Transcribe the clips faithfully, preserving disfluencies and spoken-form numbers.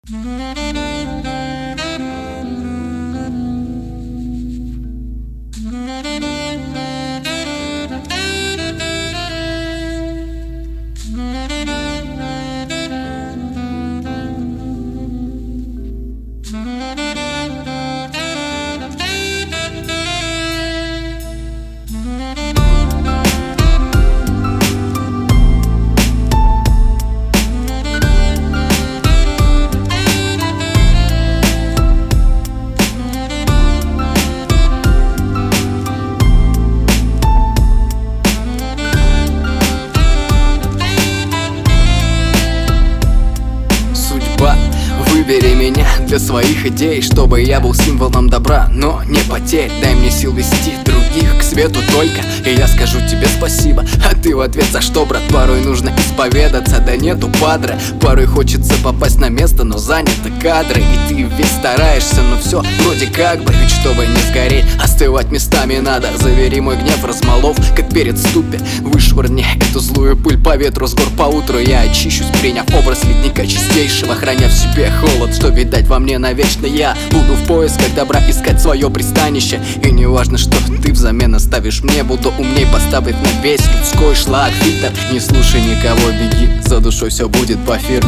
Выбери меня для своих идей, чтобы я был символом добра, но не потерь. Дай мне сил вести других к свету только, и я скажу тебе спасибо. А ты в ответ за что, брат? Порой нужно исповедаться, да нету падре. Порой хочется попасть на место, но заняты кадры. И ты весь стараешься, но все вроде как бы. Ведь чтобы не сгореть, остывать местами надо. Завери мой гнев, размолов, как перед ступе. Вышвырни эту злую пыль по ветру с гор поутру. Я очищусь, приняв образ ледника чистейшего, храня в себе холод, что видать во мне навечно. Я буду в поисках добра искать свое пристанище. И не важно, что ты взамен оставишь мне, буду умней, поставив на весь людской шлак фильтр. Не слушай никого, беги, за душой все будет по фирме.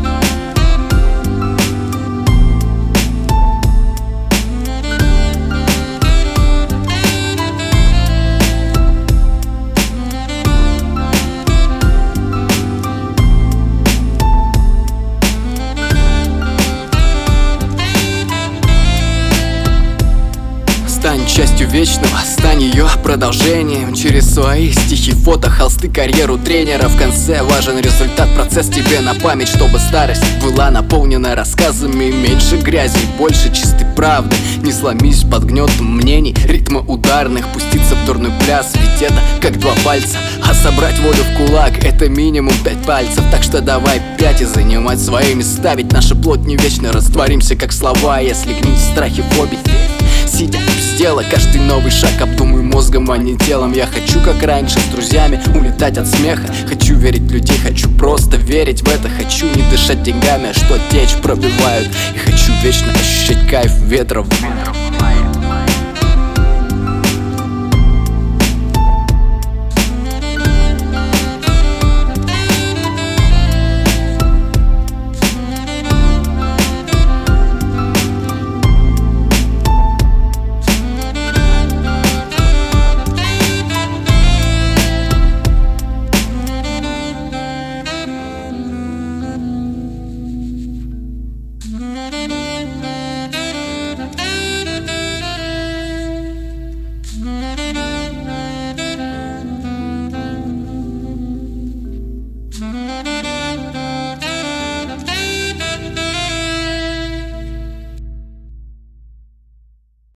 Стань частью вечного, стань ее продолжением. Через свои стихи, фото, холсты, карьеру тренера. В конце важен результат, процесс тебе на память, чтобы старость была наполнена рассказами. Меньше грязи, больше чистой правды. Не сломись под гнетом мнений, ритма ударных. Пуститься в дурной пляс, ведь это как два пальца. А собрать волю в кулак — это минимум пять пальцев. Так что давай пять и занимать свои места. Ведь наша плоть не вечно, растворимся как слова. Если гнить страхи, фобии, сидя без дела, каждый новый шаг обдумай мозгом, а не телом. Я хочу, как раньше, с друзьями улетать от смеха. Хочу верить в людей, хочу просто верить в это. Хочу не дышать деньгами, а что течь пробивают. И хочу вечно ощущать кайф ветра в